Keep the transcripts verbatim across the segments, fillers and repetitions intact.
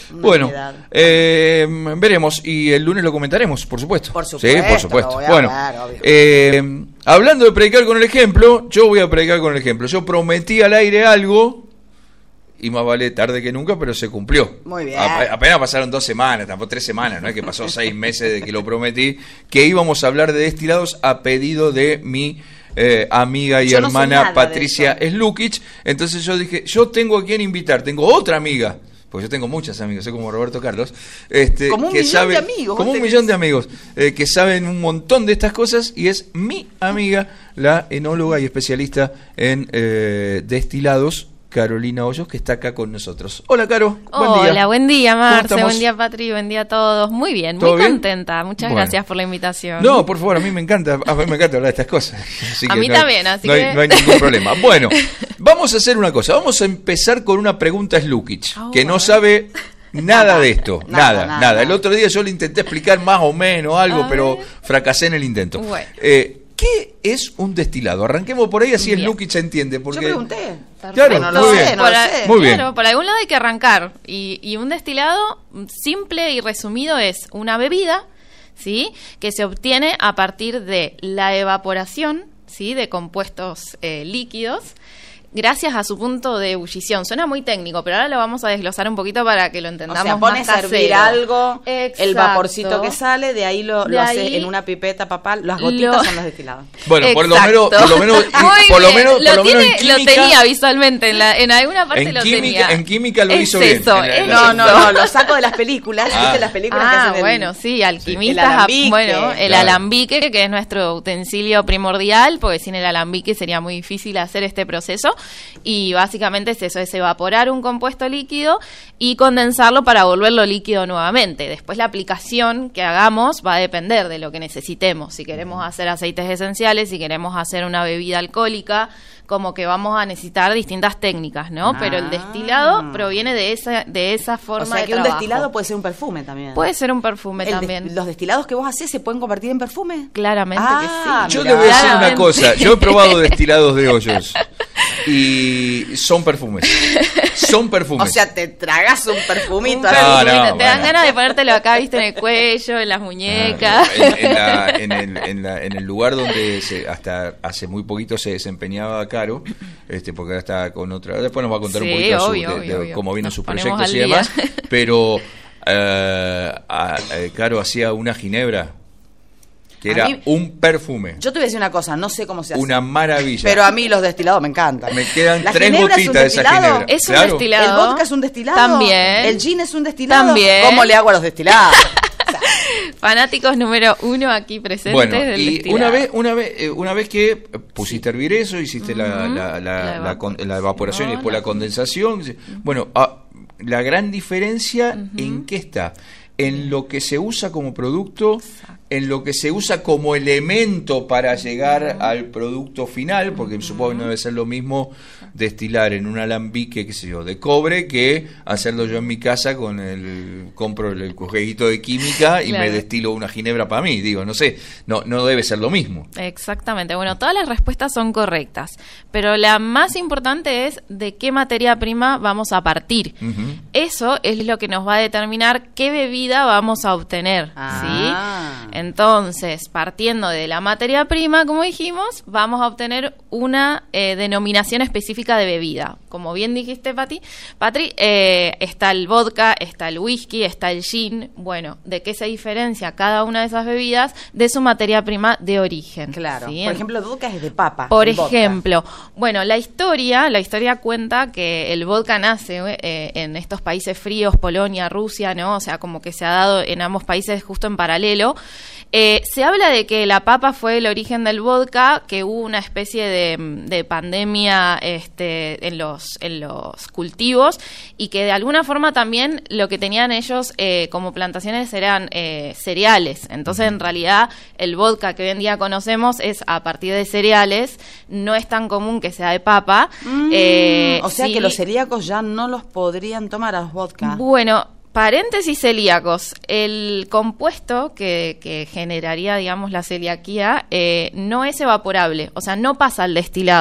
Bueno, eh, veremos y el lunes lo comentaremos, por supuesto. Por supuesto. Sí, por supuesto. Bueno, ver, eh, hablando de predicar con el ejemplo, yo voy a predicar con el ejemplo. Yo prometí al aire algo y más vale tarde que nunca, pero se cumplió. Muy bien. A, apenas pasaron dos semanas, tampoco tres semanas, no es que pasó seis meses de que lo prometí, que íbamos a hablar de destilados a pedido de mi eh, amiga y yo hermana no Patricia Slukic. Entonces yo dije, yo tengo a quien invitar, tengo otra amiga. Porque yo tengo muchas amigas, soy como Roberto Carlos. Este, como un que millón sabe, de amigos. Como un millón de amigos eh, que saben un montón de estas cosas y es mi amiga, la enóloga y especialista en eh, destilados, Carolina Hoyos, que está acá con nosotros. Hola, Caro. Buen Hola, día. Buen día, Marce. Buen día, Patri. Buen día a todos. Muy bien, muy bien? contenta. Muchas bueno. gracias por la invitación. No, por favor, a mí me encanta, a mí me encanta hablar de estas cosas. Así a que mí no también, hay, así no que... Hay, no hay ningún problema. Bueno, vamos a hacer una cosa. Vamos a empezar con una pregunta a Slukic, oh, que no sabe... Nada de esto, nada, nada, nada, nada. El otro día yo le intenté explicar más o menos algo, a pero ver. fracasé en el intento. Bueno. Eh, ¿Qué es un destilado? Arranquemos por ahí, así el Slukic se entiende. Porque... Yo pregunté. Claro, no lo muy sé, bien. no por lo a, sé. Muy bien. Claro, por algún lado hay que arrancar. Y, y un destilado simple y resumido es una bebida, ¿sí?, que se obtiene a partir de la evaporación, ¿sí?, de compuestos eh, líquidos, gracias a su punto de ebullición. Suena muy técnico, pero ahora lo vamos a desglosar un poquito para que lo entendamos. O sea, pones más a hervir algo, Exacto. el vaporcito que sale, de ahí lo, de lo ahí haces en una pipeta, papá. Las gotitas lo... son los destilados. Bueno, por lo menos, por lo menos, muy por lo bien. menos, por lo, lo tiene, menos en química, lo tenía visualmente, en, la, en alguna parte en lo química, tenía. En química lo es hizo eso, bien. Es no, no, no, lo saco de las películas, ah. ¿viste? Las películas ah, que hacen el, bueno, sí, alquimistas, el alambique. bueno, el claro. alambique, que es nuestro utensilio primordial, porque sin el alambique sería muy difícil hacer este proceso, y básicamente es eso, es evaporar un compuesto líquido y condensarlo para volverlo líquido nuevamente. Después la aplicación que hagamos va a depender de lo que necesitemos. Si queremos hacer aceites esenciales, si queremos hacer una bebida alcohólica, como que vamos a necesitar distintas técnicas, ¿no? Ah. Pero el destilado proviene de esa de esa forma de trabajo. O sea, que un trabajo. destilado puede ser un perfume también. Puede ser un perfume el también. De, ¿Los destilados que vos hacés se pueden convertir en perfume? Claramente ah, que sí. Yo mirá. le voy a decir una Claramente. cosa. Yo he probado destilados de Hoyos y son perfumes. Son perfumes. O sea, te tragas un perfumito. Un así. No, perfumito. no, Te dan bueno. ganas de ponértelo acá, viste, en el cuello, en las muñecas. En, en, la- en el, en, la- en el lugar donde se, hasta hace muy poquito se desempeñaba Caro, este, porque ahora está con otra. Después nos va a contar Sí, un poquito su- obvio, de, obvio, de obvio. cómo vienen Nos sus ponemos proyectos y al día. demás. Pero eh, a- eh, Caro hacía una ginebra que A era mí- un perfume, Yo te voy a decir una cosa, no sé cómo se hace. una maravilla. Pero a mí los destilados me encantan. Me quedan ¿La tres ginebra es un gotitas de esa destilado? ginebra. Es un Claro. destilado. ¿El vodka es un destilado? También. ¿El gin es un destilado? También. ¿Cómo le hago a los destilados? O sea, Fanáticos número uno aquí presentes Bueno, del y destilado. una vez, una vez, eh, una vez que pusiste a hervir eso, hiciste la, Ujú. la, la, La la con- evaporación. la evaporación y después La la condensación. Bueno, ah, la gran diferencia, Ujú. ¿en qué está? En lo que se usa como producto, Exacto. en lo que se usa como elemento para llegar al producto final, porque supongo que no debe ser lo mismo destilar en un alambique, qué sé yo, de cobre, que hacerlo yo en mi casa con el, compro el, el jueguito de química y Claro. me destilo una ginebra para mí, digo, no sé, no, no debe ser lo mismo. Exactamente. Bueno, todas las respuestas son correctas, pero la más importante es de qué materia prima vamos a partir. Ujú. Eso es lo que nos va a determinar qué bebida vamos a obtener, Ah. ¿sí? Entonces, partiendo de la materia prima, como dijimos, vamos a obtener una eh, denominación específica de bebida. Como bien dijiste, Pati, Patri, eh, está el vodka, está el whisky, está el gin. Bueno, ¿de qué se diferencia cada una de esas bebidas de su materia prima de origen? claro. ¿sí? Por ejemplo, el vodka es de papa. Por el vodka. ejemplo, bueno, la historia, la historia cuenta que el vodka nace eh, en estos países fríos, Polonia, Rusia, ¿no? O sea, como que se ha dado en ambos países justo en paralelo. Eh, se habla de que la papa fue el origen del vodka, que hubo una especie de, de pandemia este, en los en los cultivos y que de alguna forma también lo que tenían ellos eh, como plantaciones eran eh, cereales. Entonces, en realidad, el vodka que hoy en día conocemos es a partir de cereales, no es tan común que sea de papa. Mm, Eh, o sea sí. que los celíacos ya no los podrían tomar a los vodka. Bueno, paréntesis celíacos. El compuesto que, que generaría, digamos, la celiaquía eh, no es evaporable, o sea, no pasa al destilado.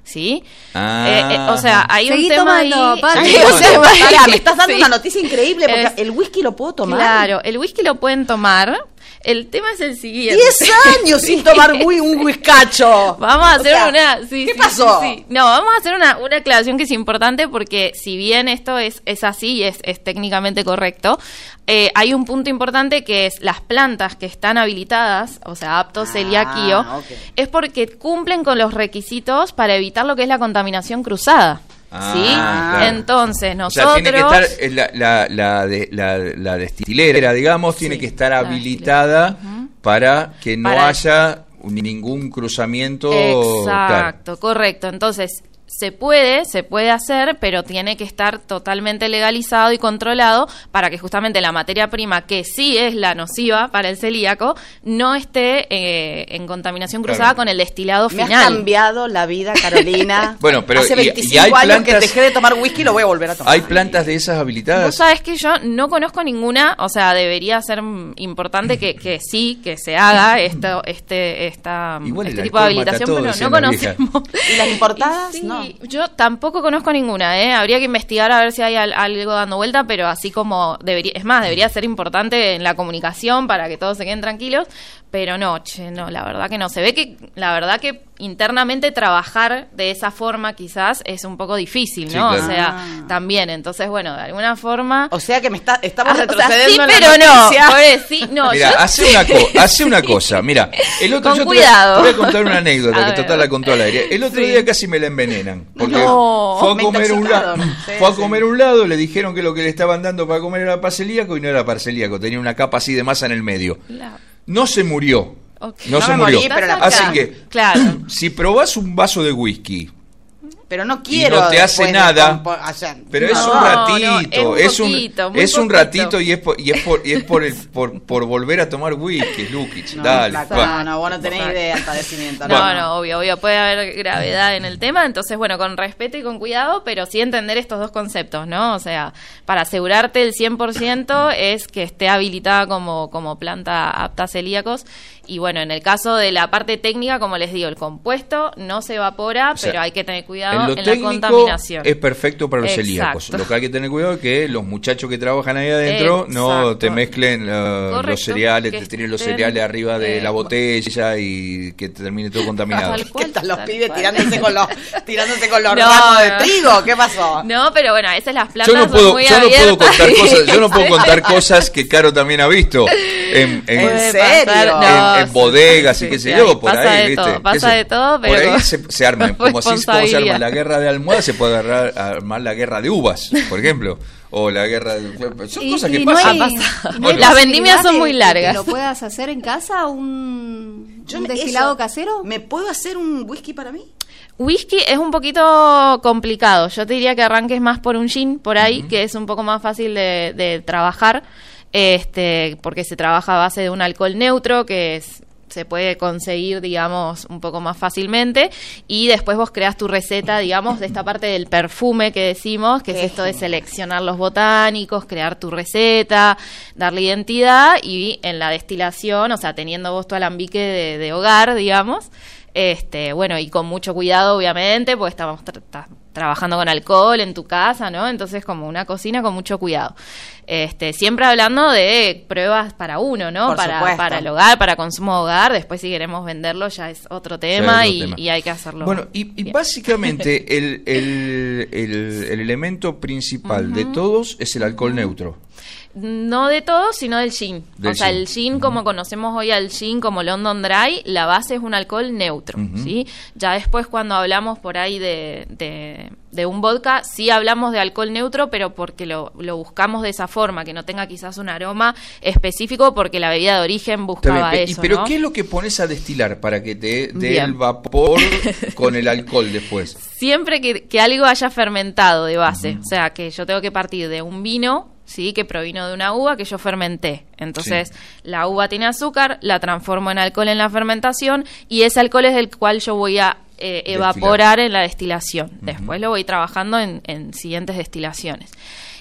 ¿sí? Ah. Eh, eh, o sea, hay Seguí un tema tomando, ahí... Pati. hay O un sea, tema ahí pará, que- me estás dando sí. una noticia increíble porque Es- el whisky lo puedo tomar. Claro, el whisky lo pueden tomar. El tema es el siguiente. Diez años sin tomar wi- un whiskacho. Vamos a O hacer sea, una... sí, ¿Qué sí, pasó? sí, sí. No, vamos a hacer una, una aclaración que es importante porque si bien esto es, es así y es, es técnicamente correcto, eh, hay un punto importante que es las plantas que están habilitadas, o sea, aptos Ah, celiaquio, ok. es porque cumplen con los requisitos para evitar lo que es la contaminación cruzada. Ah, ¿Sí? claro. Entonces, O nosotros... sea, tiene que estar eh, la, la, la, de- la, la destilera, digamos, tiene Sí, que estar la habilitada destilera. Ujú. para que no Para- haya ningún cruzamiento. Exacto, correcto. Entonces, se puede, se puede hacer, pero tiene que estar totalmente legalizado y controlado para que justamente la materia prima, que sí es la nociva para el celíaco, no esté eh, en contaminación cruzada Claro. con el destilado Me has final. cambiado la vida, Carolina. Bueno, pero hace y- y veinticinco hay años que plantas- dejé de tomar whisky y lo voy a volver a tomar. ¿Hay plantas de esas Vos habilitadas? sabés que yo no conozco ninguna, o sea, debería ser mm, importante que, que sí, que se haga esto, este, esta, Igual el este tipo de alcohol mata habilitación, todo, pero decían no las viejas. conocemos. ¿Y las importadas? Sí, No. yo tampoco conozco ninguna, ¿eh? Habría que investigar a ver si hay al- algo dando vuelta, pero así como debería, es más, debería ser importante en la comunicación para que todos se queden tranquilos, pero no, che, no, la verdad que no. Se ve que, la verdad que internamente trabajar de esa forma quizás es un poco difícil, Sí, ¿no? claro. O sea, Ah. también, entonces, bueno, de alguna forma... O sea que me está, estamos Ah, o sea, retrocediendo sí, en la pero no, noticia. pobre, sí, no, Mira, yo- hace una, co- hace una cosa, mira, el otro Con yo te voy a- cuidado. Te voy a contar una anécdota A que ver. total la contó al aire. El otro Sí. día casi me la envenenan, porque No, fue a me comer un lado, intoxicaron. Sí, fue a sí. comer un lado, le dijeron que lo que le estaban dando para comer era para celíaco y no era para celíaco, tenía una capa así de masa en el medio. La- No se murió. Ok. No, No se me murió. morí, pero la Así cara. que Claro. si probás un vaso de whisky, Pero no quiero. no te hace después de nada, compo- o sea, pero no. es un No, ratito, no, es es un, un poquito, muy es un poquito. ratito y es por, y es por, y es por, el, por, por volver a tomar whisky, Lukic, No, dale. flaco, va. no, no, vos no tenés Exacto. idea del padecimiento. No, no, obvio, obvio, puede haber gravedad en el tema, entonces, bueno, con respeto y con cuidado, pero sí entender estos dos conceptos, ¿no? O sea, para asegurarte el cien por ciento es que esté habilitada como, como planta apta a celíacos, y bueno, en el caso de la parte técnica, como les digo, el compuesto no se evapora, O sea, pero hay que tener En cuidado lo en, la técnico contaminación. es perfecto para los Exacto. celíacos. Lo que hay que tener cuidado es que los muchachos que trabajan ahí adentro no Exacto. te mezclen uh, los Correcto, cereales, que te tiren los estén, cereales arriba de eh, la botella y que te termine todo contaminado. Tal ¿Qué cual, están los tal pibes cual. tirándose con los, tirándose con los No, ramos de no. trigo? ¿Qué pasó? No, pero bueno, a veces las Yo plantas no puedo, son muy yo no puedo abiertas contar y- cosas, yo no puedo contar cosas que Caro también ha visto en, en, ¿En Puede serio? pasar, en- no, en sí, bodegas sí, y qué sé sí, yo, ahí por pasa ahí, de ¿viste? todo, ¿Qué pasa sé? de todo, pero por ahí con se, se arman, como si como se arma responsabilidad. la guerra de almohada, se puede agarrar, armar la guerra de uvas, por ejemplo, o la guerra de... Son Y- cosas y que no pasan. hay- Ha pasado. y no hay Las posibilidad vendimias son de- muy de largas. ¿Que lo puedas hacer en casa un, Yo un me- destilado eso, casero? ¿Me puedo hacer un whisky para mí? Whisky es un poquito complicado. Yo te diría que arranques más por un gin, por ahí, que es un poco más fácil de, de trabajar, este, porque se trabaja a base de un alcohol neutro, que es, se puede conseguir, digamos, un poco más fácilmente, y después vos creas tu receta, digamos, de esta parte del perfume que decimos, que Qué es esto de genial. seleccionar los botánicos, crear tu receta, darle identidad, y en la destilación, o sea, teniendo vos tu alambique de, de hogar, digamos, este, bueno, y con mucho cuidado, obviamente, porque estamos tra- tra- trabajando con alcohol en tu casa, ¿no? Entonces, como una cocina con mucho cuidado. Este, siempre hablando de pruebas para uno, ¿no? Por Para, supuesto. para el hogar, para consumo hogar. Después, si queremos venderlo, ya es otro tema, otro y, tema. y hay que hacerlo. Bueno, y, y bien. básicamente el, el, el, el elemento principal de todos es el alcohol neutro. No de todo, sino del gin. Del o sea, gin. el gin, como conocemos hoy al gin como London Dry, la base es un alcohol neutro, Ujú. ¿sí? Ya después cuando hablamos por ahí de, de, de un vodka, sí hablamos de alcohol neutro, pero porque lo, lo buscamos de esa forma, que no tenga quizás un aroma específico, porque la bebida de origen Está buscaba bien, pe- y- eso, pero ¿no? ¿qué es lo que pones a destilar para que te dé Bien. el vapor con el alcohol después? Siempre que, que algo haya fermentado de base, o sea, que yo tengo que partir de un vino, sí, que provino de una uva que yo fermenté. Entonces, Sí. la uva tiene azúcar, la transformo en alcohol en la fermentación y ese alcohol es el cual yo voy a eh, evaporar en la destilación. Después lo voy trabajando en, en siguientes destilaciones.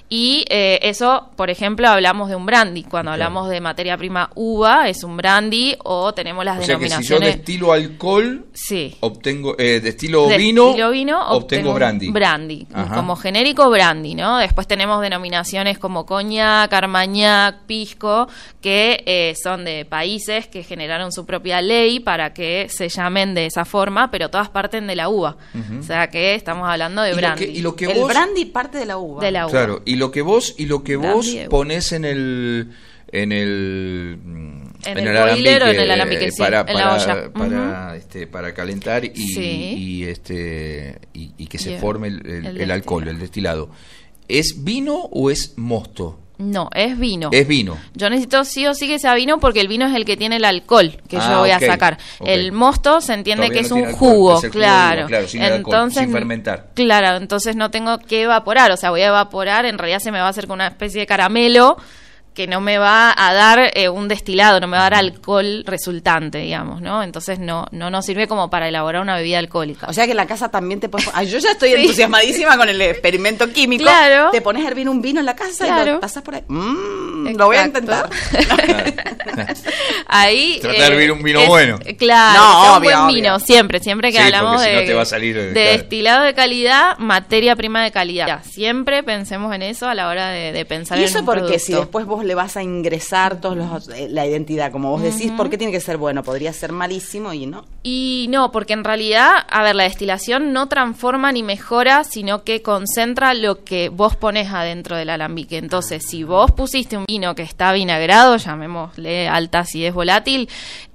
Y eh, eso, por ejemplo, hablamos de un brandy. Cuando Claro. hablamos de materia prima uva, es un brandy, o tenemos las O sea que si yo denominaciones... destilo alcohol, Sí. obtengo, eh, destilo De vino, estilo vino, obtengo un brandy. brandy, Ajá. como genérico brandy, ¿no? Después tenemos denominaciones como coñac, armagnac, pisco, que eh, son de países que generaron su propia ley para que se llamen de esa forma, pero todas parten de la uva. O sea que estamos hablando de Y lo brandy. que, y lo que El vos, brandy parte de la uva. De la uva. claro, y lo que vos y lo que Brandy vos de uva. pones en el en el mm, En el boiler o en el alambique, eh, sí, para en la para, olla. para, este para calentar y, Sí. y este y, y que se Y el- forme el, el- el el alcohol, el destilado. ¿Es vino o es mosto? No, es vino. Es vino. Yo necesito sí o sí que sea vino porque el vino es el que tiene el alcohol que Ah, yo voy ok, a sacar. ok. El mosto se entiende Todavía que es no un tiene alcohol, jugo, es el jugo de claro. uva, claro, sin el alcohol, entonces, sin fermentar. Claro, entonces no tengo que evaporar, o sea, voy a evaporar, en realidad se me va a hacer con una especie de caramelo que no me va a dar eh, un destilado, no me va a dar alcohol resultante, digamos, ¿no? Entonces no no nos sirve como para elaborar una bebida alcohólica. O sea que en la casa también te puedes... Ay, yo ya estoy entusiasmadísima con el experimento químico. Claro. Te pones a hervir un vino en la casa y lo Claro. pasas por ahí. Mm, lo voy a Exacto. intentar. Ahí Tratar de hervir un vino es- bueno. Claro, No, que sea un obvio, buen obvio. vino, siempre, siempre que Sí, hablamos porque si de, no te va a salir, de claro. destilado de calidad, materia prima de calidad. Siempre pensemos en eso a la hora de, de pensar Y en eso un porque producto. si después vos le vas a ingresar todos los eh, la identidad, como vos decís, ¿por qué tiene que ser bueno? Podría ser malísimo y no. Y no, porque en realidad, a ver, la destilación no transforma ni mejora, sino que concentra lo que vos pones adentro del alambique. Entonces, si vos pusiste un vino que está vinagrado, llamémosle alta acidez volátil,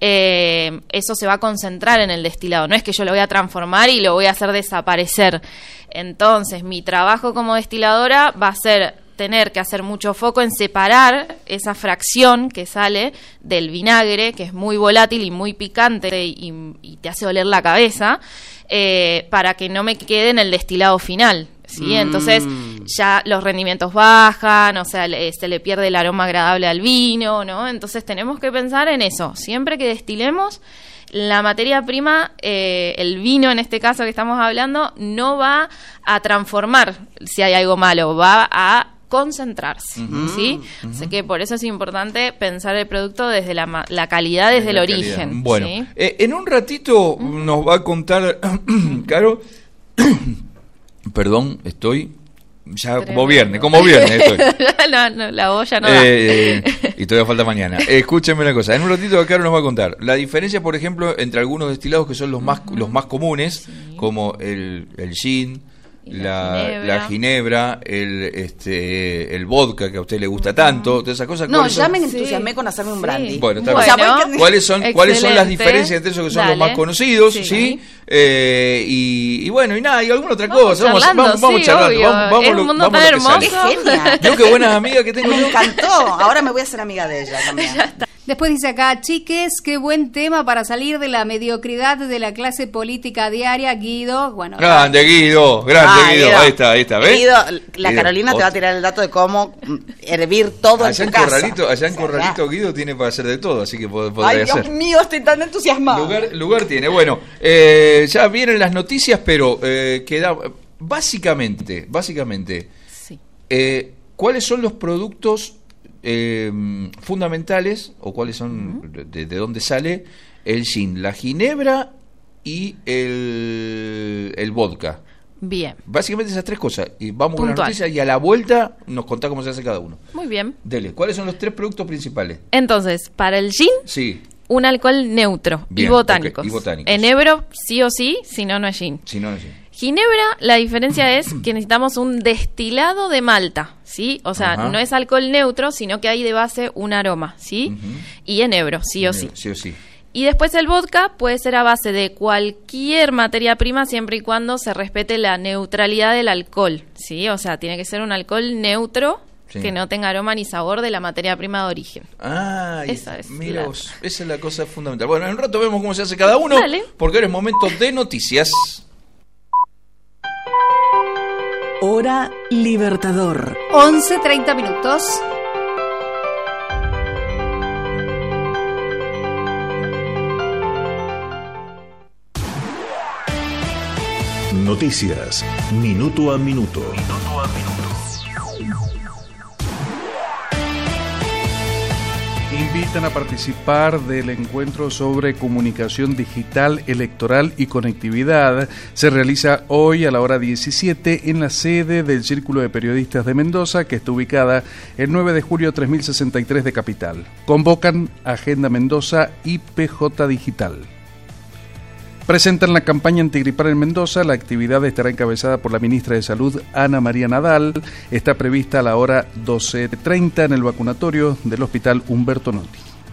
eh, eso se va a concentrar en el destilado. No es que yo lo voy a transformar y lo voy a hacer desaparecer. Entonces, mi trabajo como destiladora va a ser tener que hacer mucho foco en separar esa fracción que sale del vinagre, que es muy volátil y muy picante y, y te hace oler la cabeza, eh, para que no me quede en el destilado final, ¿sí? Mm. Entonces ya los rendimientos bajan, o sea, le- se le pierde el aroma agradable al vino, ¿no? Entonces tenemos que pensar en eso. Siempre que destilemos, la materia prima, eh, el vino en este caso que estamos hablando, no va a transformar si hay algo malo, va a concentrarse, ¿sí? Así que por eso es importante pensar el producto desde la, ma- la calidad, desde el La origen. calidad. Bueno, ¿sí? eh, en un ratito nos va a contar, Caro, perdón, estoy ya como Tremendo. viernes, como viernes estoy. no, no, la olla no da. Eh, y todavía falta mañana. Escúchenme una cosa. En un ratito Caro nos va a contar la diferencia, por ejemplo, entre algunos destilados que son los más los más comunes, como el, el gin, Y la, la ginebra. la ginebra, el este el vodka que a usted le gusta tanto, todas esas cosas. No, ¿cuáles ya son? me Sí. entusiasmé con hacerme un Sí. brandy. Bueno, está O bien. sea, voy que- ¿Cuáles son, ¿Cuáles son las Excelente. diferencias entre esos que son Dale. los más conocidos? ¿sí? Sí. Eh, y, y bueno, y nada, y alguna otra Vamos cosa. Vamos, charlando, vamos, vamos sí, charlando. obvio. Vamos, vamos, Es lo- un mundo vamos tan lo que sale. hermoso. ¡Qué genial! Yo qué buenas amigas que tengo Me yo. encantó. Ahora me voy a hacer amiga de ella también. Después dice acá, chiques, qué buen tema para salir de la mediocridad de la clase política diaria, Guido. Bueno, Grande Guido, grande Ah, Guido. Ahí está, ahí está, ¿ves? Guido, la Guido, Carolina te va a otro. tirar el dato de cómo mm, hervir todo Allá en en tu casa. Corralito, allá en O sea, Corralito ya. Guido tiene para hacer de todo, así que pod- Ay, podría Dios hacer. mío, estoy tan entusiasmada. Lugar, lugar tiene. Bueno, eh, ya vienen las noticias, pero eh, queda básicamente, básicamente, Sí. eh, ¿cuáles son los productos eh, fundamentales o cuáles son de, de dónde sale el gin, la ginebra y el, el vodka? Bien, Básicamente esas tres cosas. Y vamos con las Puntual. noticias y a la vuelta nos contá cómo se hace cada uno. muy bien. Dele, ¿cuáles son los tres productos principales? Entonces, para el gin, Sí, un alcohol neutro Bien, y botánicos. ok, y botánicos. Enebro, sí o sí, si no, no es gin. si no, no sé. Ginebra, la diferencia es que necesitamos un destilado de malta, ¿sí? O sea, Ajá. no es alcohol neutro, sino que hay de base un aroma, ¿sí? Ujú. Y enebro, sí o sí. Sí o sí. Y después el vodka puede ser a base de cualquier materia prima siempre y cuando se respete la neutralidad del alcohol, ¿sí? O sea, tiene que ser un alcohol neutro Sí. que no tenga aroma ni sabor de la materia prima de origen. Ah, y- Esa es mira la- vos, esa es la cosa fundamental. Bueno, en un rato vemos cómo se hace cada uno, Dale. porque ahora es momento de noticias. Hora Libertador. once, treinta minutos. Noticias, minuto a minuto. invitan a participar del encuentro sobre comunicación digital, electoral y conectividad. Se realiza hoy a la hora diecisiete en la sede del Círculo de Periodistas de Mendoza, que está ubicada el nueve de julio tres mil sesenta y tres de Capital. Convocan Agenda Mendoza y P J Digital. Presentan la campaña antigripal en Mendoza. La actividad estará encabezada por la ministra de Salud, Ana María Nadal. Está prevista a la hora doce treinta en el vacunatorio del Hospital Humberto Notti.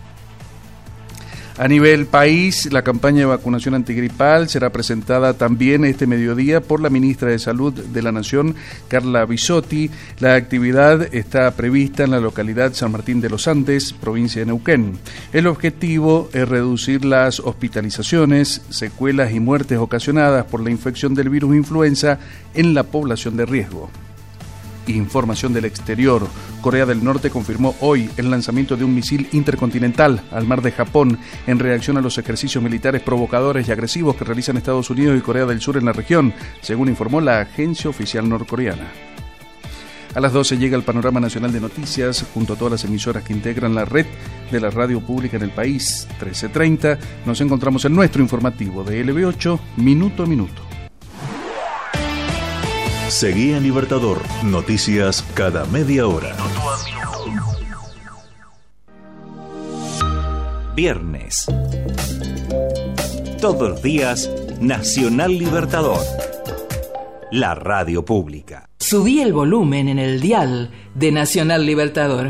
A nivel país, la campaña de vacunación antigripal será presentada también este mediodía por la ministra de Salud de la Nación, Carla Bisotti. La actividad está prevista en la localidad San Martín de los Andes, provincia de Neuquén. El objetivo es reducir las hospitalizaciones, secuelas y muertes ocasionadas por la infección del virus influenza en la población de riesgo. Información del exterior. Corea del Norte confirmó hoy el lanzamiento de un misil intercontinental al mar de Japón en reacción a los ejercicios militares provocadores y agresivos que realizan Estados Unidos y Corea del Sur en la región, según informó la agencia oficial norcoreana. A las doce llega el Panorama Nacional de Noticias, junto a todas las emisoras que integran la red de la radio pública en el país. trece treinta, nos encontramos en nuestro informativo de L B ocho, minuto a minuto. Seguí en Libertador, noticias cada media hora. Viernes. Todos los días, Nacional Libertador. La radio pública. Subí el volumen en el dial de Nacional Libertador.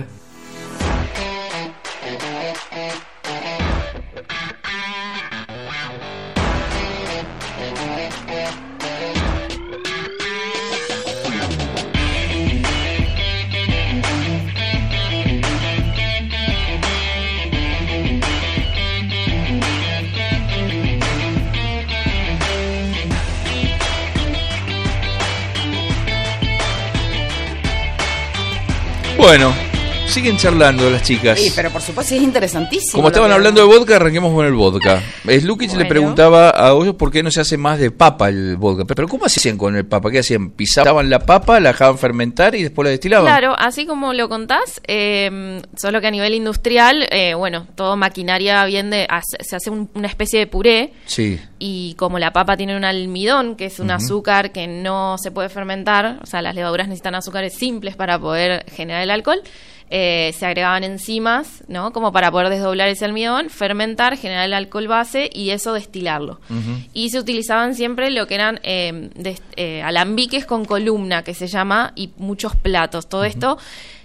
Bueno, siguen charlando las chicas. Sí, pero por supuesto es interesantísimo. Como estaban hablando de vodka, arranquemos con el vodka. Slukic bueno. le preguntaba a Hoyos por qué no se hace más de papa el vodka. Pero ¿cómo hacían con el papa? ¿Qué hacían? ¿Pisaban la papa, la dejaban fermentar y después la destilaban? Claro, así como lo contás, eh, solo que a nivel industrial, eh, bueno, todo maquinaria bien de... Hace, se hace un, una especie de puré. Sí. Y como la papa tiene un almidón, que es un uh-huh. azúcar que no se puede fermentar, o sea, las levaduras necesitan azúcares simples para poder generar el alcohol, eh, se agregaban enzimas, ¿no? Como para poder desdoblar ese almidón, fermentar, generar el alcohol base y eso destilarlo. Uh-huh. Y se utilizaban siempre lo que eran eh, de, eh, alambiques con columna, que se llama, y muchos platos. Todo uh-huh. esto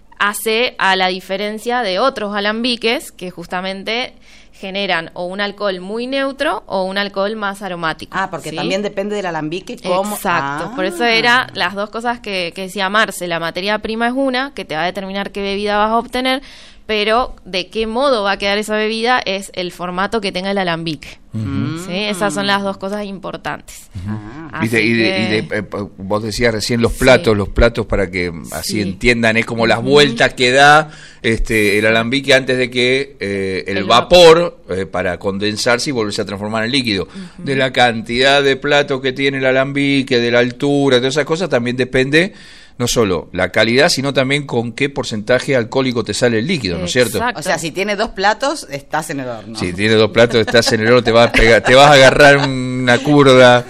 hace a la diferencia de otros alambiques que justamente generan o un alcohol muy neutro o un alcohol más aromático. Ah, porque ¿sí? también depende del alambique. Cómo... Exacto, ah. por eso era las dos cosas que, que decía Marce. La materia prima es una, que te va a determinar qué bebida vas a obtener, pero de qué modo va a quedar esa bebida es el formato que tenga el alambique. Uh-huh. ¿Sí? Esas son las dos cosas importantes. Uh-huh. Así y de, que... y de, eh, vos decías recién los platos, sí. los platos para que así sí. entiendan, es como las uh-huh. vueltas que da este el alambique antes de que eh, el, el vapor eh, para condensarse y volverse a transformar en líquido. Uh-huh. De la cantidad de platos que tiene el alambique, de la altura, de todas esas cosas también depende no solo la calidad, sino también con qué porcentaje alcohólico te sale el líquido, ¿no es cierto? O sea, si tiene dos platos, estás en el horno. Si tiene dos platos, estás en el horno, te vas a pegar, te vas a agarrar una curda.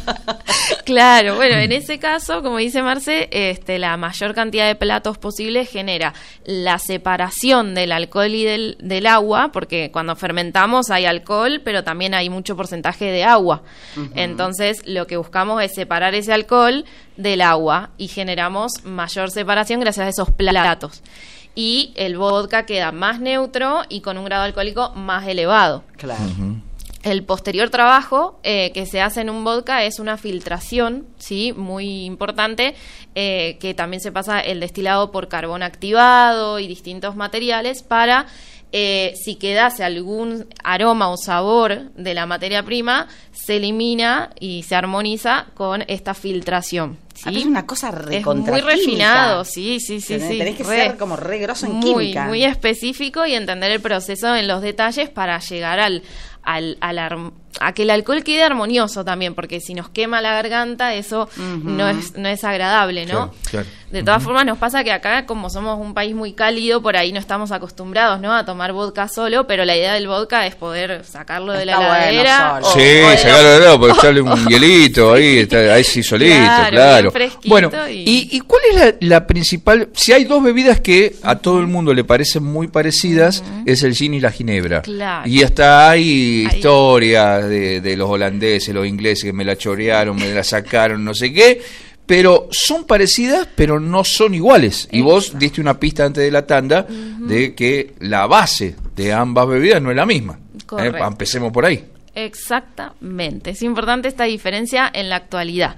Claro, bueno, en ese caso, como dice Marce, este, la mayor cantidad de platos posible genera la separación del alcohol y del, del agua, porque cuando fermentamos hay alcohol, pero también hay mucho porcentaje de agua. Uh-huh. Entonces, lo que buscamos es separar ese alcohol del agua y generamos mayor separación gracias a esos platos. Y el vodka queda más neutro y con un grado alcohólico más elevado. Claro. Uh-huh. El posterior trabajo eh, que se hace en un vodka es una filtración, sí, muy importante, eh, que también se pasa el destilado por carbón activado y distintos materiales para, eh, si quedase algún aroma o sabor de la materia prima, se elimina y se armoniza con esta filtración, ¿sí? Es una cosa re Es muy refinado, sí, sí, sí. Tenés, sí, tenés que re, ser como re grosso en muy, química. Muy específico y entender el proceso en los detalles para llegar al, al, al ar- a que el alcohol quede armonioso también, porque si nos quema la garganta, eso uh-huh. no es no es agradable, ¿no? Claro, claro. De todas uh-huh. formas, nos pasa que acá, como somos un país muy cálido, por ahí no estamos acostumbrados, ¿no?, a tomar vodka solo, pero la idea del vodka es poder sacarlo de Está la heladera. Bueno, sí, o de sacarlo de lado, porque echarle un hielito ahí, está, ahí sí solito, Claro, claro. bien fresquito Bueno, y- y... ¿y cuál es la, la principal? Si hay dos bebidas que a todo el mundo le parecen muy parecidas, uh-huh. es el gin y la ginebra. Claro. Y hasta hay Ahí. historias de, de los holandeses, los ingleses que me la chorearon, me la sacaron, no sé qué. Pero son parecidas, pero no son iguales. Y vos diste una pista antes de la tanda uh-huh. de que la base de ambas bebidas no es la misma. Correcto. Eh, empecemos por ahí. Exactamente. Es importante esta diferencia en la actualidad.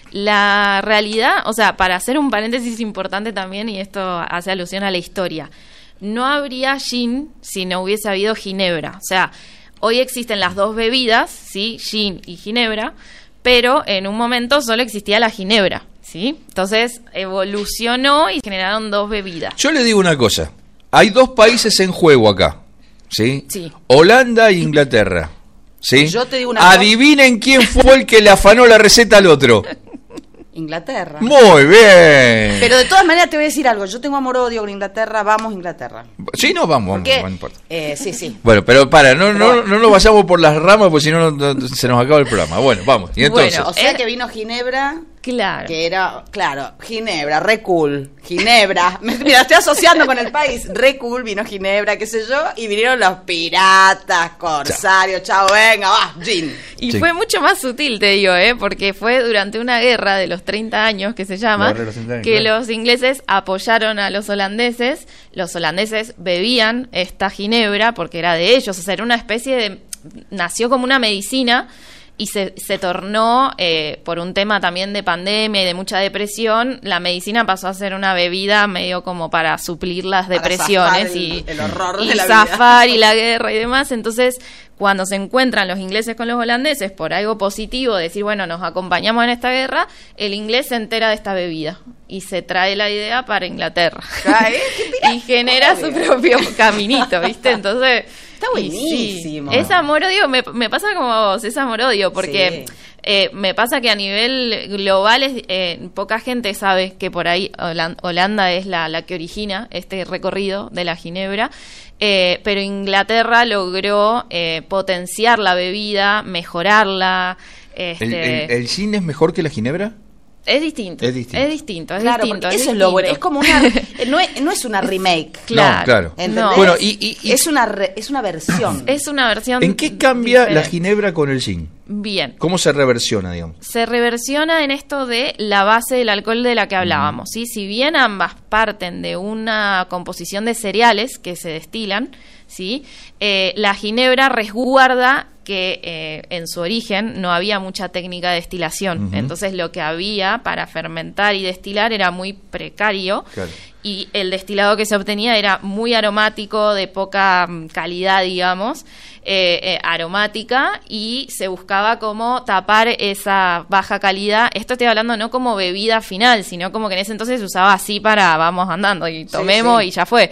La realidad, o sea, para hacer un paréntesis importante también, y esto hace alusión a la historia, no habría gin si no hubiese habido ginebra. O sea, hoy existen las dos bebidas, ¿sí? Gin y ginebra, pero en un momento solo existía la ginebra, ¿sí? Entonces evolucionó y generaron dos bebidas. Yo le digo una cosa. Hay dos países en juego acá, ¿sí? Sí. Holanda e Inglaterra, ¿sí? Yo te digo una Adivinen quién fue el que le afanó la receta al otro. Inglaterra. Muy bien. Pero de todas maneras te voy a decir algo. Yo tengo amor-odio con Inglaterra. Vamos, Inglaterra. Sí, no, vamos, vamos, Porque, no importa. Eh, sí, sí. Bueno, pero para, no, no, no nos vayamos por las ramas, porque si no, no, no se nos acaba el programa. Bueno, vamos. Y entonces, Bueno, O sea Eh, que vino Ginebra, Claro. que era, claro, Ginebra, re cool. Ginebra. Me- Mira, estoy asociando con el país. Re cool, vino Ginebra, qué sé yo. Y vinieron los piratas, corsarios. Chao, venga, va, gin. Y Sí. fue mucho más sutil, te digo, ¿eh? Porque fue durante una guerra de los treinta años, que se llama, La guerra de los treinta años, que claro. los ingleses apoyaron a los holandeses. Los holandeses bebían esta ginebra porque era de ellos, o sea, era una especie de... nació como una medicina y se, se tornó, eh, por un tema también de pandemia y de mucha depresión, la medicina pasó a ser una bebida medio como para suplir las Para depresiones zafar el- y, el horror y de la vida. zafar y la guerra y demás. Entonces, cuando se encuentran los ingleses con los holandeses por algo positivo, decir, bueno, nos acompañamos en esta guerra, el inglés se entera de esta bebida y se trae la idea para Inglaterra. Ay, qué pirata. Y genera su propio caminito, ¿viste? Entonces... Está y buenísimo. sí, es amor-odio, me, me pasa como a vos, es amor-odio, porque Sí. eh, me pasa que a nivel global es, eh, poca gente sabe que por ahí Holan- Holanda es la, la que origina este recorrido de la ginebra, eh, pero Inglaterra logró eh, potenciar la bebida, mejorarla. Este, ¿el, el, el gin es mejor que la ginebra? es distinto, Es distinto. es distinto, es Claro, distinto, porque es eso es lo bueno. distinto. Es como una. No es, no es una remake. Claro, No, claro. ¿Entendés? no. Bueno, y- y- y- es una re- es una versión. Es una versión. ¿En qué cambia la diferente. ginebra con el gin? Bien. ¿Cómo se reversiona, digamos? Se reversiona en esto de la base del alcohol de la que hablábamos, ¿sí? Si bien ambas parten de una composición de cereales que se destilan, ¿sí? Eh, la ginebra resguarda que eh, en su origen no había mucha técnica de destilación, Ujú. entonces lo que había para fermentar y destilar era muy precario. Claro. Y el destilado que se obtenía era muy aromático, de poca mm, calidad, digamos, eh, eh, aromática, y se buscaba como tapar esa baja calidad. Esto estoy hablando no como bebida final, sino como que en ese entonces se usaba así para vamos andando y tomemos sí. y ya fue.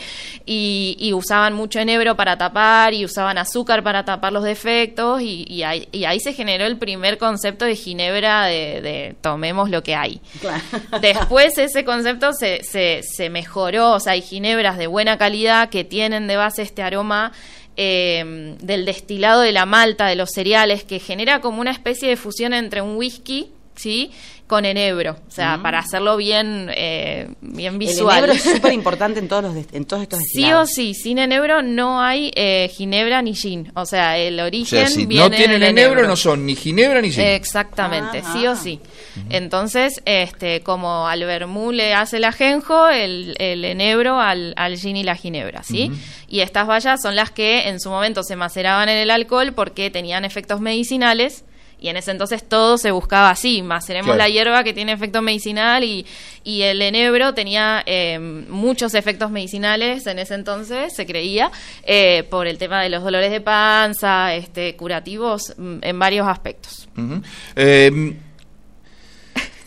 Y, y usaban mucho enebro para tapar y usaban azúcar para tapar los defectos, y, y, ahí, y ahí se generó el primer concepto de ginebra de, de tomemos lo que hay. Claro. Después ese concepto se, se, se mejoró, o sea, hay ginebras de buena calidad que tienen de base este aroma eh, del destilado de la malta, de los cereales, que genera como una especie de fusión entre un whisky, ¿sí?, con enebro, o sea, Mm. para hacerlo bien, eh, bien El visual. enebro es súper importante en todos los dest- en todos estos Sí o destilados. sí, sin enebro no hay eh, ginebra ni gin, o sea, el O origen sea, si viene no tienen del enebro, no son ni ginebra ni gin. Exactamente, Ajá. sí o sí. Entonces, este, como al vermú le hace el ajenjo, el, el enebro al, al gin y la ginebra, ¿sí? Y estas bayas son las que en su momento se maceraban en el alcohol porque tenían efectos medicinales. Y en ese entonces todo se buscaba así, maceremos Claro. la hierba que tiene efecto medicinal, y, y el enebro tenía eh, muchos efectos medicinales en ese entonces, se creía, eh, por el tema de los dolores de panza, este, curativos mm, en varios aspectos. Ujú. Eh,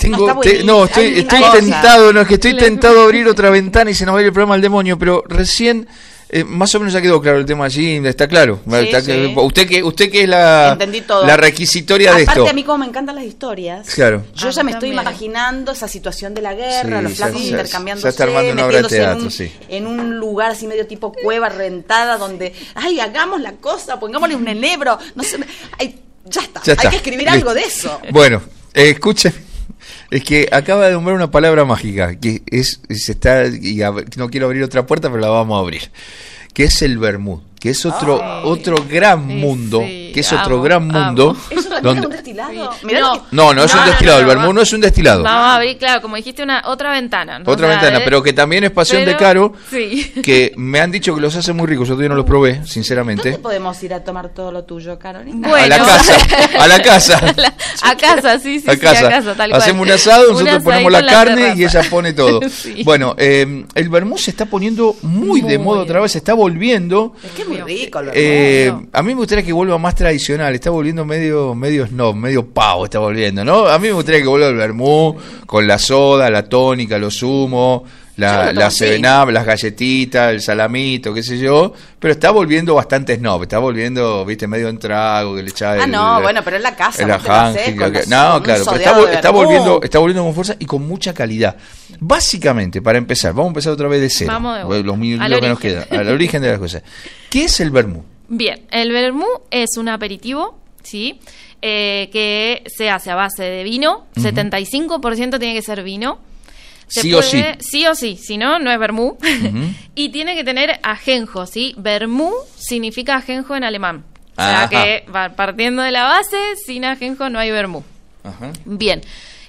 tengo, Está te- no, estoy, buenísimo. estoy Hay cosas. tentado, no, es que estoy tentado a abrir otra ventana y se nos va a ir el programa al demonio, pero recién eh, más o menos ya quedó claro el tema allí, está claro. Sí, Está- sí. Usted que usted que es la, Entendí todo. la requisitoria de Aparte, esto. a mí como me encantan las historias, Claro. yo A ya mí me estoy también. imaginando esa situación de la guerra, Sí, los ya- flacos ya- intercambiándose, ya está armando una obra de metiéndose en teatro, un, sí. en un lugar así medio tipo cueva rentada donde, ay, hagamos la cosa, pongámosle un enebro, no sé, ay, ya está, Ya está. hay que escribir Listo. algo de eso. Bueno, eh, escuchen, es que acaba de nombrar una palabra mágica, que es, se está, y ab- no quiero abrir otra puerta, pero la vamos a abrir, que es el vermut, que es otro, Ay. otro gran Sí, mundo, sí, que es otro amo, gran mundo. amo. Eso también donde- es un destilado. Sí. Mirá No. lo que- No, no es No, un no, destilado, no, el no, vermut va- no es un destilado. Vamos a abrir, claro, como dijiste, una otra ventana. ¿no? Otra O sea, ventana, de- pero que también es pasión de pero- Caro, Sí. que me han dicho que los hace muy ricos, yo todavía no los probé, sinceramente. ¿Dónde podemos ir a tomar todo lo tuyo, Carolina? Bueno. A la casa, a la casa. A casa, sí, sí, A sí, casa. a casa, tal cual. Hacemos un asado, nosotros Un ponemos la asadito en carne y terraza. ella pone todo. Sí. Bueno, eh, el vermut se está poniendo muy, de Muy. moda otra vez, se está volviendo. Es que es muy rico lo Eh, hermoso. a mí me gustaría que vuelva más tradicional, está volviendo medio medio snob, medio pavo está volviendo, ¿no? A mí me gustaría que vuelva el vermut con la soda, la tónica, los zumos, Yo la, lo la tomo, seven sí. up, las galletitas, el salamito, qué sé yo, pero está volviendo bastante snob, está volviendo, viste, medio en trago, que le echa el... Ah, no, bueno, pero en la casa, el vos te lo haces ajenjo, con que- los- no, con claro, un pero está, sodeado vol- de está vermut. volviendo, está volviendo con fuerza y con mucha calidad. Básicamente, para empezar, vamos a empezar otra vez de cero. Vamos de vuelta. Los minutos Al que nos origen. quedan, al origen de las cosas. ¿Qué es el vermut? Bien, el vermut es un aperitivo, ¿sí? Eh, que se hace a base de vino, setenta y cinco por ciento tiene que ser vino. Se Sí o puede- sí. Sí o sí, si no, no es vermut. Ujú. Y tiene que tener ajenjo, ¿sí? Vermut significa ajenjo en alemán. O Ajá. sea que va partiendo de la base, sin ajenjo no hay vermut. Ajá. Bien.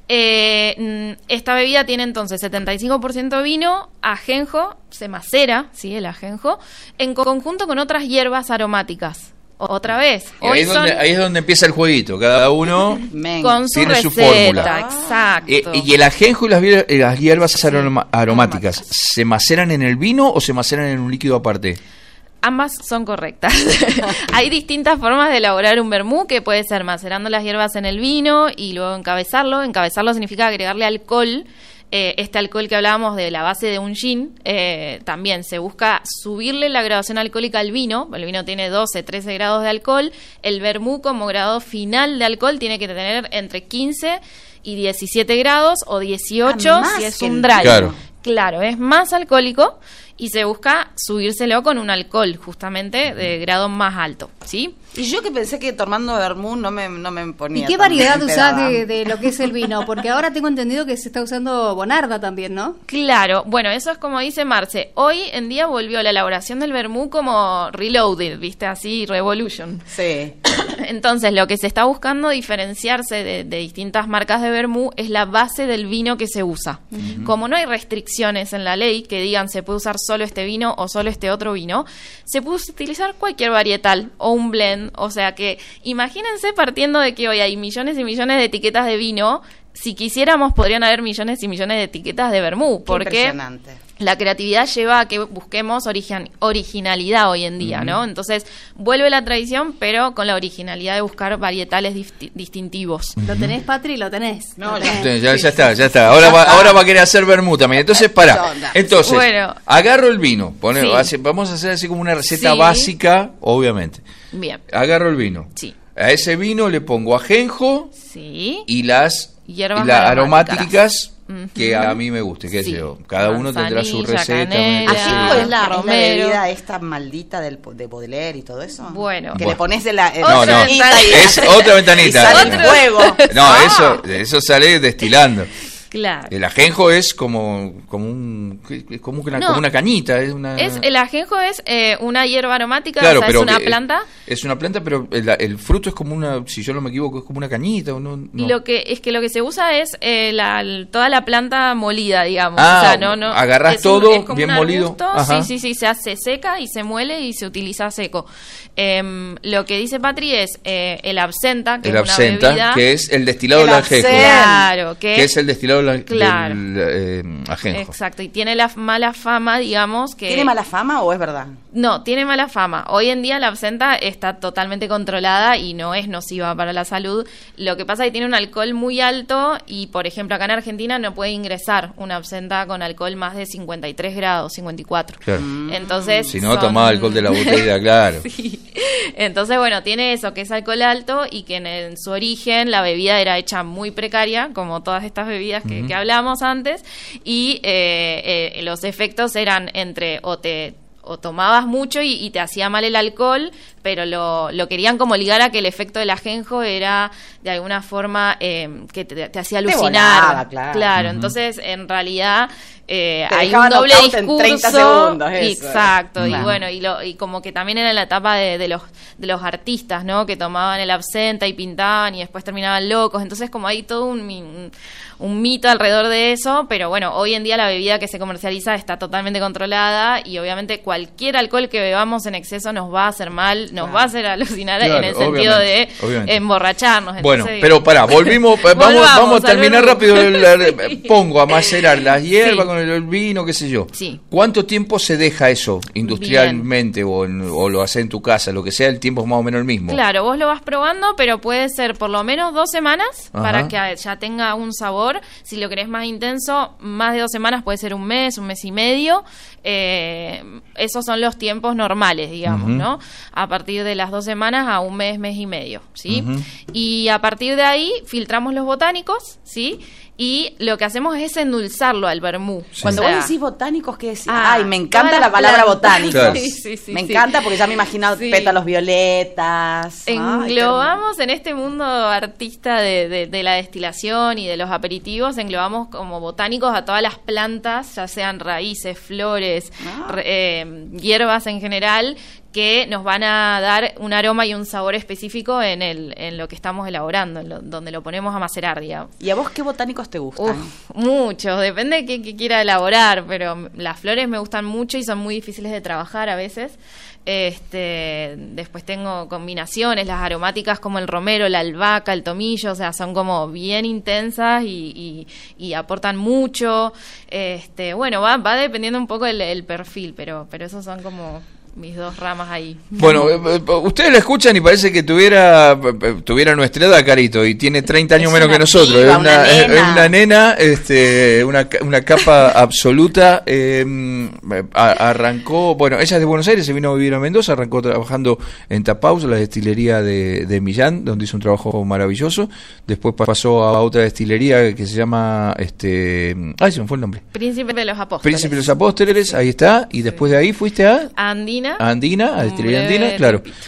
Eh, mm, esta bebida tiene entonces setenta y cinco por ciento vino, ajenjo, se macera, ¿sí? El ajenjo, en conjunto con otras hierbas aromáticas. O- Otra vez, Y ahí, hoy es donde, son ahí es donde empieza el jueguito. Cada uno. Men. con su tiene su receta, fórmula. exacto. Eh, y el ajenjo y las, vier- eh, las hierbas aroma- aromáticas, aromáticas. ¿se maceran en el vino o se maceran en un líquido aparte? Ambas son correctas. Hay distintas formas de elaborar un vermut, que puede ser macerando las hierbas en el vino y luego encabezarlo. Encabezarlo significa agregarle alcohol. Eh, este alcohol que hablábamos de la base de un gin, eh, también se busca subirle la graduación alcohólica al vino. El vino tiene doce, trece grados de alcohol. El vermut como grado final de alcohol tiene que tener entre quince y diecisiete grados o dieciocho Ah, más si es que un el dry. Claro. Claro, es más alcohólico y se busca subírselo con un alcohol justamente de grado más alto, ¿sí? Y yo que pensé que tomando vermut no me, no me ponía ¿Y qué tan variedad empedada. usás de, de lo que es el vino? Porque ahora tengo entendido que se está usando Bonarda también, ¿no? Claro, bueno, eso es como dice Marce. Hoy en día volvió la elaboración del vermut como reloaded, ¿viste? Así, revolution. Sí. Entonces, lo que se está buscando diferenciarse de, de distintas marcas de vermut es la base del vino que se usa. Como no hay restricciones en la ley que digan se puede usar solo este vino o solo este otro vino, se puede utilizar cualquier varietal o un blend. O sea que imagínense partiendo de que hoy hay millones y millones de etiquetas de vino. Si quisiéramos, podrían haber millones y millones de etiquetas de vermut, Qué porque impresionante. la creatividad lleva a que busquemos origen- originalidad hoy en día, ¿no? Entonces, vuelve la tradición, pero con la originalidad de buscar varietales dist- distintivos. ¿Lo tenés, Patri? Lo tenés. No, Lo ya. tenés. Entonces, ya, ya está, ya está. Ahora va, ahora va a querer hacer vermut también. Entonces, ¿Qué para. onda? Entonces, Bueno. agarro el vino. pone- Sí. hace- vamos a hacer así como una receta Sí. básica, obviamente. Bien, Agarro el vino. sí, A ese vino le pongo ajenjo sí. y las Hierbas y las aromáticas. aromáticas Ujú. que a mí me guste, qué sé Sí. yo. Cada uno tendrá su Manzanilla, receta. canela. sí. ¿Ajenjo es la, es la Romero. bebida esta maldita del, de Baudelaire y todo eso? Bueno. Que Bueno. le pones de la... el- No, Otra no, ventanita. y- es otra ventanita. Y sale Otro- fuego. No, Ah. eso, eso sale destilando. Claro. El ajenjo es como, como un, es como una, No. como una cañita, es una. Es, el ajenjo es eh, una hierba aromática, Claro, o sea, pero es una que- planta. Es una planta, pero el, el fruto es como una, si yo no me equivoco, es como una cañita o no. no. Lo que es que lo que se usa es eh, la, toda la planta molida, digamos. Ah, o sea, no, no, agarrás es todo es como bien un molido. arbusto, Ajá. sí, sí, sí, se hace seca y se muele y se utiliza seco. Em, lo que dice Patri es eh, el absenta, que el es una absenta, bebida. que es el destilado El del ajenjo. absenta. Claro, que, Que es el destilado del, Claro. del, eh, ajenjo. Exacto, y tiene la mala fama, digamos, que... ¿Tiene mala fama o es verdad? No, tiene mala fama. Hoy en día la absenta es está totalmente controlada y no es nociva para la salud. Lo que pasa es que tiene un alcohol muy alto y, por ejemplo, acá en Argentina no puede ingresar una absenta con alcohol más de cincuenta y tres grados, cincuenta y cuatro. Claro. Entonces, si no, son... tomaba alcohol de la botella, claro. Sí. Entonces, bueno, tiene eso, que es alcohol alto y que en, en su origen la bebida era hecha muy precaria, como todas estas bebidas que, uh-huh. que hablamos antes, y eh, eh, los efectos eran entre o te... o tomabas mucho y, y te hacía mal el alcohol, pero lo, lo querían como ligar a que el efecto del ajenjo era de alguna forma eh, que te, te hacía alucinar. Te volaba, claro. Claro, uh-huh. entonces en realidad eh, te hay un doble discurso. En treinta segundos, eso. Exacto, Claro. y bueno, y, lo, y como que también era la etapa de, de los de los artistas, ¿no? Que tomaban el absenta y pintaban y después terminaban locos, entonces como hay todo un, un, un mito alrededor de eso, pero bueno, hoy en día la bebida que se comercializa está totalmente controlada y obviamente cualquier alcohol que bebamos en exceso nos va a hacer mal, nos Claro. va a hacer alucinar Claro, en el sentido obviamente, de obviamente. emborracharnos. Bueno, Entonces, pero pará, volvimos, vamos, Volvamos, vamos a terminar Alberto. rápido. El, Sí. Pongo a macerar las hierbas Sí. con el, el vino, qué sé yo. Sí. ¿Cuánto tiempo se deja eso industrialmente o, en- o lo hace en tu casa? Lo que sea, el tiempo es más o menos el mismo. Claro, vos lo vas probando, pero puede ser por lo menos dos semanas Ajá. para que ya tenga un sabor. Si lo querés más intenso, más de dos semanas puede ser un mes, un mes y medio. Eh, esos son los tiempos normales, digamos, Ujú. ¿no? A partir de las dos semanas a un mes, mes y medio, ¿sí? Ujú. Y a partir de ahí filtramos los botánicos, ¿sí? Y lo que hacemos es endulzarlo al vermú. Cuando O sea, vos decís botánicos, ¿qué decís? Ah, Ay, me encanta todas la las palabra plantas. botánico. Claro. Sí, sí, sí, me sí. encanta porque ya me imagino Sí. pétalos violetas. Ay, Englobamos en este mundo artista de, de, de la destilación y de los aperitivos, englobamos como botánicos a todas las plantas, ya sean raíces, flores, Ah. re- eh, hierbas en general, que nos van a dar un aroma y un sabor específico en el en lo que estamos elaborando, en lo- donde lo ponemos a macerar, digamos. ¿Y a vos qué botánicos te gustan? Uf, muchos, depende de qué, qué quiera elaborar, pero las flores me gustan mucho y son muy difíciles de trabajar a veces. Este, después tengo combinaciones, las aromáticas como el romero, la albahaca, el tomillo, o sea, son como bien intensas y, y, y aportan mucho. Este, bueno, va, va dependiendo un poco el, el perfil, pero, pero esos son como mis dos ramas ahí. Bueno, eh, eh, ustedes lo escuchan y parece que tuviera eh, tuviera nuestra edad, Carito, y tiene treinta años Es menos una que nosotros. piba, es una una, es- nena. es una nena, este, una, ca- una capa absoluta. eh, a- arrancó, bueno, ella es de Buenos Aires, se vino a vivir a Mendoza, arrancó trabajando en Tapaus, la destilería de, de Millán, donde hizo un trabajo maravilloso. Después pasó a otra destilería que se llama, este, ay, se me fue el nombre. Príncipe de los Apóstoles. Príncipe de los Apóstoles, ahí está. Y después de ahí fuiste a Andina. a Andina, a Destilería Un breve Andina, claro. tiempito.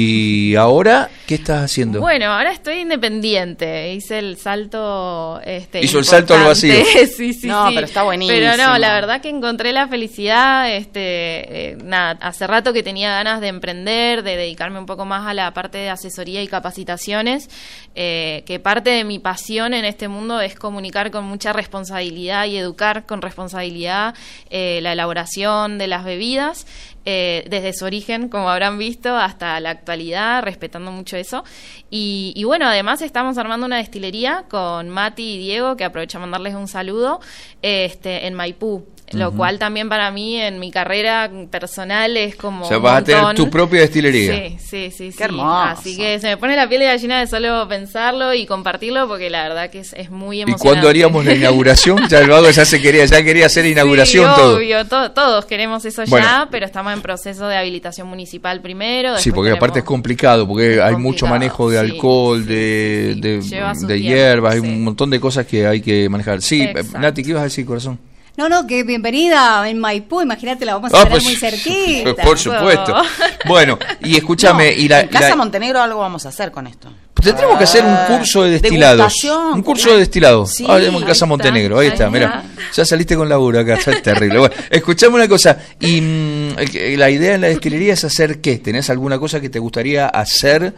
Y ahora, ¿qué estás haciendo? Bueno, ahora estoy independiente. Hice el salto. Este, Hizo el salto al importante. vacío. sí, sí, No, sí. pero está buenísimo. Pero no, la verdad que encontré la felicidad. Este, eh, nada, hace rato que tenía ganas de emprender, de dedicarme un poco más a la parte de asesoría y capacitaciones. Eh, que parte de mi pasión en este mundo es comunicar con mucha responsabilidad y educar con responsabilidad eh, la elaboración de las bebidas. Eh, desde su origen, como habrán visto, hasta la actualidad, respetando mucho eso. Y, y bueno, además estamos armando una destilería con Mati y Diego, que aprovecho a mandarles un saludo, este, en Maipú. Lo Ujú. cual también para mí en mi carrera personal es como O sea, un vas a tener montón. tu propia destilería. Sí, sí, sí. Qué sí. hermoso. Así que se me pone la piel de gallina de solo pensarlo y compartirlo porque la verdad que es, es muy ¿Y emocionante. cuándo haríamos la inauguración? Ya el vago ya se quería, ya quería hacer inauguración Sí, todo. obvio, to- todos queremos eso Bueno. ya, pero estamos en proceso de habilitación municipal primero. Sí, después porque aparte es tenemos- complicado, porque hay mucho complicado, manejo de sí, alcohol, sí, de, sí, sí. de, Lleva su de tiempo, hierbas, hay sí. un montón de cosas que hay que manejar. Sí, Exacto. Nati, ¿qué ibas a decir, corazón? No, no, que bienvenida en Maipú, imagínate, la vamos a Ah, tener pues, muy cerquita. Por supuesto. Bueno, y escúchame, No, y la, en Casa la- Montenegro algo vamos a hacer con esto. tendremos que hacer un curso de destilados. Degustación. Un curso de destilados. Sí, Ah, en ahí Casa está, Montenegro, ahí ahí está, está. mira. Ya saliste con laburo acá, ya es terrible. Bueno, escuchame una cosa, y mm, el- la idea en la destilería es hacer ¿qué? ¿Tenés alguna cosa que te gustaría hacer?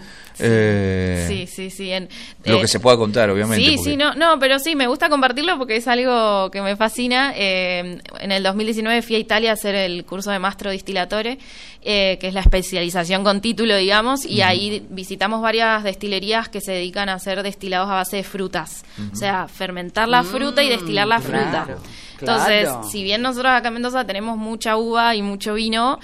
Eh, Sí, sí, sí. En, Lo eh, que se pueda contar, obviamente. Sí, porque- sí, no, no, pero sí, me gusta compartirlo porque es algo que me fascina. Eh, en el dos mil diecinueve fui a Italia a hacer el curso de Mastro Distilatore, eh, que es la especialización con título, digamos, y ahí visitamos varias destilerías que se dedican a hacer destilados a base de frutas. O sea, fermentar la fruta y destilar la fruta. claro. Entonces, Claro. si bien nosotros acá en Mendoza tenemos mucha uva y mucho vino,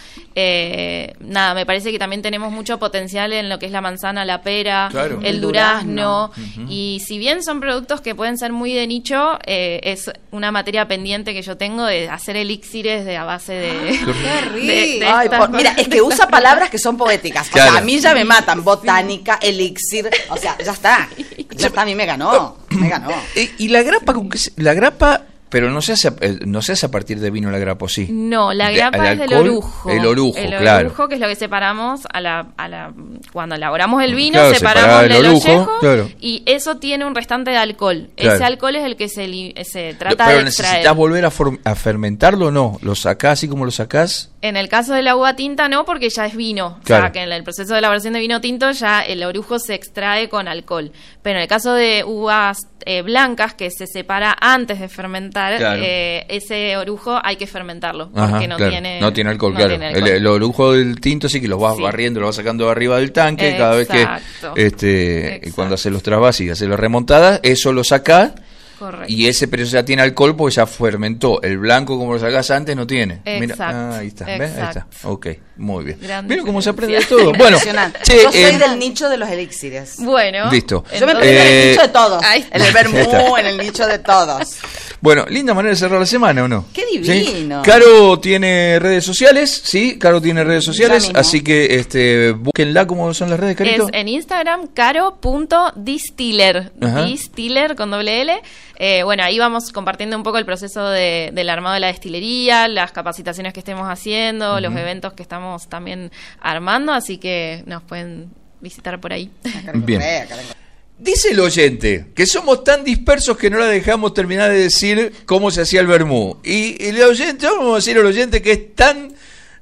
eh, nada, me parece que también tenemos mucho potencial en lo que es la manzana, la pera, Claro. el, El durazno. durazno. Y si bien son productos que pueden ser muy de nicho, eh, es una materia pendiente que yo tengo de hacer elixires de a base de... ¡Qué rico! de- de Ay, estas- por- mira, es que usa palabras que son poéticas. O Claro. sea, a mí ya me matan. Botánica, elixir. O sea, ya está. Ya está, a mí me ganó. Me ganó. Eh, ¿Y la grapa con qué se- la grapa, pero no se hace a, eh, no se hace a partir de vino la grapa, ¿o sí? No, la De- grapa al es del alcohol, orujo. el orujo, el claro. orujo, que es lo que separamos a la, a la cuando elaboramos el vino, Claro, separamos separar el el orujo, ollejo claro. y eso tiene un restante de alcohol. Claro. Ese alcohol es el que se, li- se trata Pero de necesitas extraer. volver a, for- a fermentarlo o no, lo sacás así como lo sacás. En el caso de la uva tinta no, porque ya es vino. O Claro. sea, que en el proceso de elaboración de vino tinto ya el orujo se extrae con alcohol. Pero en el caso de uvas eh, blancas, que se separa antes de fermentar, Claro. eh, ese orujo hay que fermentarlo, porque Ajá, no, claro. tiene, no tiene alcohol, no claro. tiene El, alcohol. el orujo del tinto sí que los vas Sí. barriendo, lo vas sacando de arriba del tanque cada vez Exacto. que este y Exacto. cuando haces los trabas y haces las remontadas, eso lo sacás. Correcto. Y ese pero ya tiene alcohol porque ya fermentó. El blanco, como lo sacás antes, no tiene. Mira, Exacto, ah, ahí está. ¿ves? Ahí está. exacto. Ok, muy bien. Gran Mira cómo se aprende diferencia. todo. Bueno, Impresionante. che, Yo soy eh, del nicho de los elixires. Bueno, Listo. Yo me entonces- prendo en Eh, el nicho de todos. ahí está. En el Ahí está. vermú, en el nicho de todos. bueno, linda manera de cerrar la semana, ¿o no? Qué ¿Sí? divino. Caro tiene redes sociales, sí, Caro tiene redes sociales, mismo. así que este búsquenla. ¿Cómo son las redes, Carito? Es en Instagram, caro.distiller. Ajá. Distiller con doble L. Eh, bueno, ahí vamos compartiendo un poco el proceso de, del armado de la destilería, las capacitaciones que estemos haciendo, los eventos que estamos también armando, así que nos pueden visitar por ahí. Bien. Re, acá tengo- Dice el oyente que somos tan dispersos que no la dejamos terminar de decir cómo se hacía el vermú. Y el oyente, vamos a decir al oyente que es tan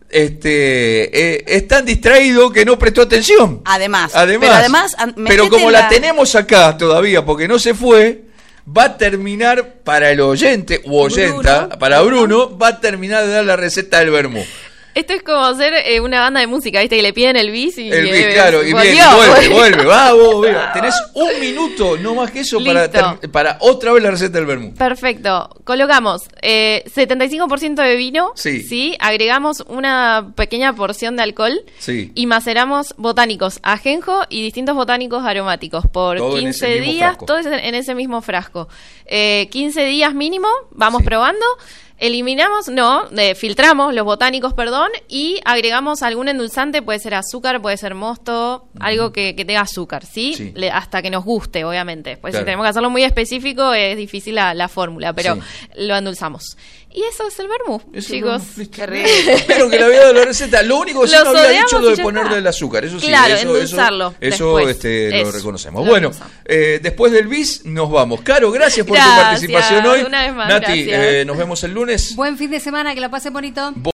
este eh, es tan distraído que no prestó atención. Además, Además, pero además, an- pero metete como en la... la- tenemos acá todavía porque no se fue, va a terminar para el oyente u oyenta, Bruno, para Bruno, va a terminar de dar la receta del vermú. Esto es como hacer eh, una banda de música, ¿viste? Que le piden el bis y... El y- bis, claro, y volvió, bien, vuelve, volvió. vuelve, vamos, mira, tenés un minuto, no más que eso, para, Listo. ter- para otra vez la receta del vermú. Perfecto. Colocamos eh, setenta y cinco por ciento de vino. Sí. Agregamos una pequeña porción de alcohol. Sí. Y maceramos botánicos, ajenjo y distintos botánicos aromáticos por Todo en ese quince mismo días. frasco. Todo es en en ese mismo frasco. Eh, quince días mínimo. Vamos Sí. probando. Eliminamos, no, eh, filtramos los botánicos, perdón, y agregamos algún endulzante, puede ser azúcar, puede ser mosto, algo que, que tenga azúcar, ¿sí? Sí. Le- hasta que nos guste, obviamente. Pues Claro. si tenemos que hacerlo muy específico, es difícil la, la fórmula, pero Sí. lo endulzamos. Y eso es el vermú, Eso es chicos. vermú, listo. Qué rico. Espero que le había dado la receta. Lo único que sí Lo no había sodeamos dicho lo y de ya ponerle está. el azúcar. Eso sí, Claro, eso, endulzarlo Eso, eso, después. este, lo Eso, reconocemos. lo Bueno, endulzamos. eh, después del bis nos vamos. Caro, gracias por tu Gracias, participación hoy. una vez más, Nati, gracias. eh, nos vemos el lunes. Buen fin de semana, que la pase bonito.